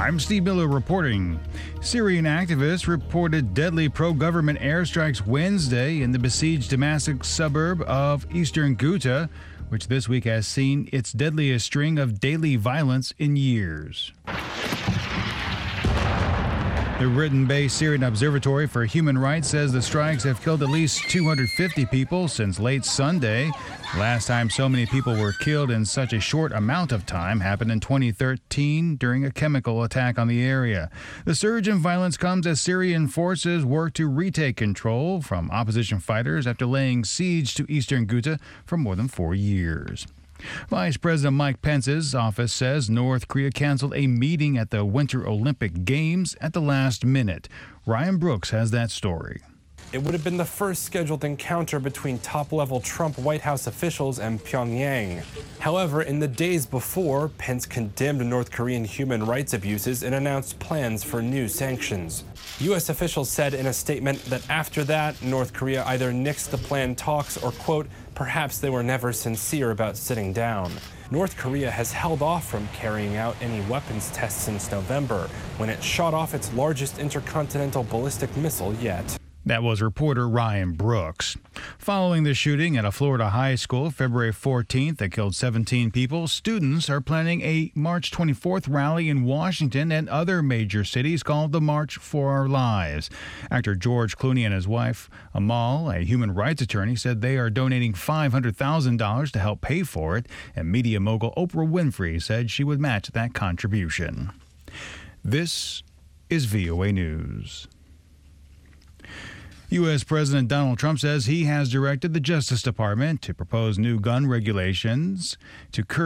I'm Steve Miller reporting. Syrian activists reported deadly pro-government airstrikes Wednesday in the besieged Damascus suburb of eastern Ghouta, which this week has seen its deadliest string of daily violence in years. The Britain-based Syrian Observatory for Human Rights says the strikes have killed at least 250 people since late Sunday. Last time so many people were killed in such a short amount of time happened in 2013 during a chemical attack on the area. The surge in violence comes as Syrian forces work to retake control from opposition fighters after laying siege to eastern Ghouta for more than 4 years. Vice President Mike Pence's office says North Korea canceled a meeting at the Winter Olympic Games at the last minute. Ryan Brooks has that story. It would have been the first scheduled encounter between top-level Trump White House officials and Pyongyang. However, in the days before, Pence condemned North Korean human rights abuses and announced plans for new sanctions. U.S. officials said in a statement that after that, North Korea either nixed the planned talks or, quote, perhaps they were never sincere about sitting down. North Korea has held off from carrying out any weapons tests since November, when it shot off its largest intercontinental ballistic missile yet. That was reporter Ryan Brooks. Following the shooting at a Florida high school February 14th that killed 17 people, students are planning a March 24th rally in Washington and other major cities called the March for Our Lives. Actor George Clooney and his wife, Amal, a human rights attorney, said they are donating $500,000 to help pay for it, and media mogul Oprah Winfrey said she would match that contribution. This is VOA News. U.S. President Donald Trump says he has directed the Justice Department to propose new gun regulations to curb